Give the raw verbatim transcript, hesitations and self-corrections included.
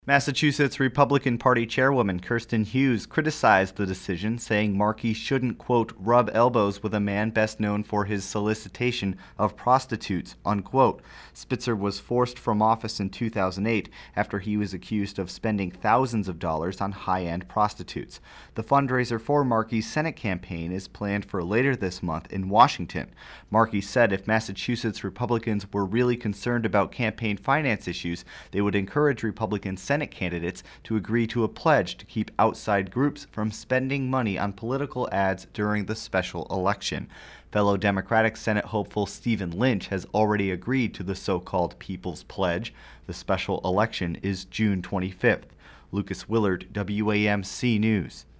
Massachusetts Republican Party chairwoman Kirsten Hughes criticized the decision, saying Markey shouldn't, quote, rub elbows with a man best known for his solicitation of prostitutes, unquote. Spitzer was forced from office in two thousand eight after he was accused of spending thousands of dollars on high-end prostitutes. The fundraiser for Markey's Senate campaign is planned for later this month in Washington. Markey said if Massachusetts Republicans were really concerned about campaign finance issues, they would encourage Republicans Senate candidates to agree to a pledge to keep outside groups from spending money on political ads during the special election. Fellow Democratic Senate hopeful Stephen Lynch has already agreed to the so-called People's Pledge. The special election is June twenty-fifth. Lucas Willard, W A M C News.